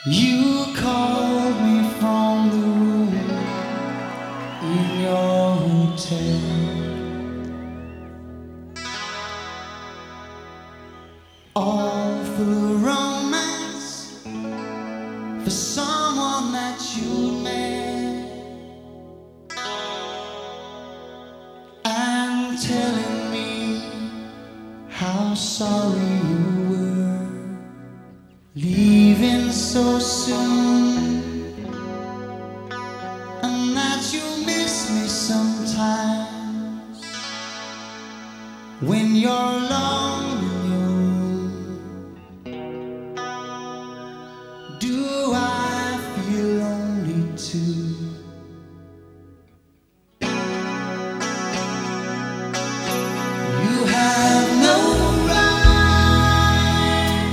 You called me from the room in your hotel, all full of romance for someone that you met, and telling me how sorry you were leaving so soon, and that you miss me sometimes when you're alone in your room. Do I feel lonely too? You have no right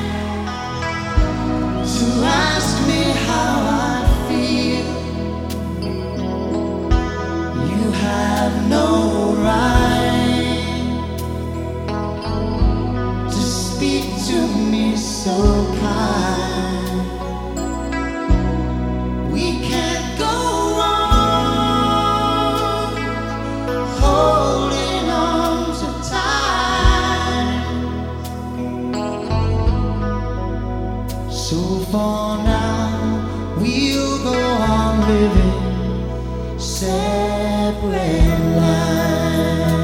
to ask me how I feel. You have no right to speak to me so kind. We can't go on holding on to time. So for now, we'll go on living separate lives.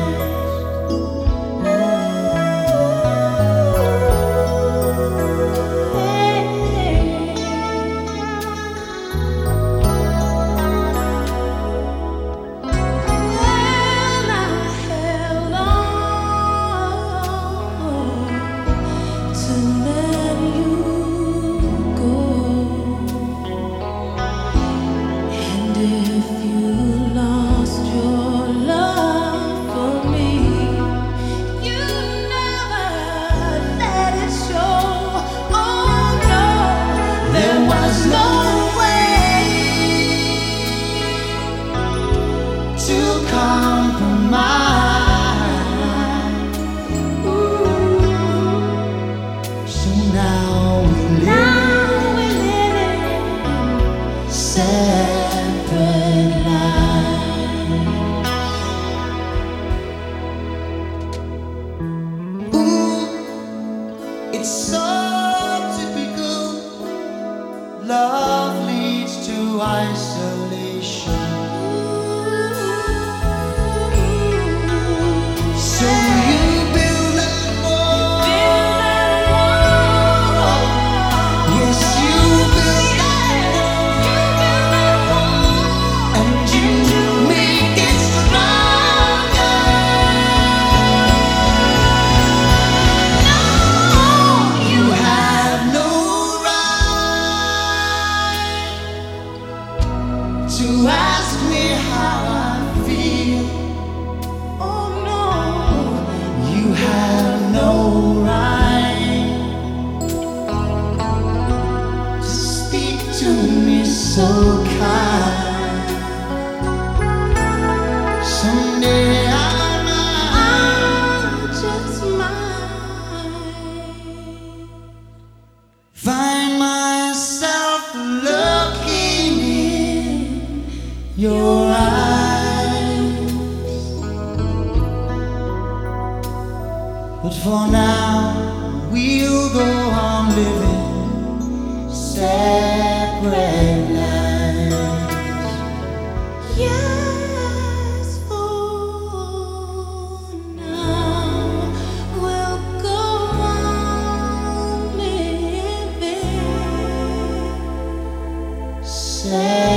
When I held on to let you go, and if you lost your love for me, you never let it show. Oh no, there was no way To compromise. So now we live separate lives. Ooh, it's so typical. Love leads to isolation. So you build that wall. Yes, you build that wall, and you make it stronger. You have no right to ask me how I feel. Oh no, You have no right to speak to me so kind. Someday I might I'm just mine. find myself looking in your eyes, but for now we'll go on living separate lives. Yes, for now we'll go on living. Separate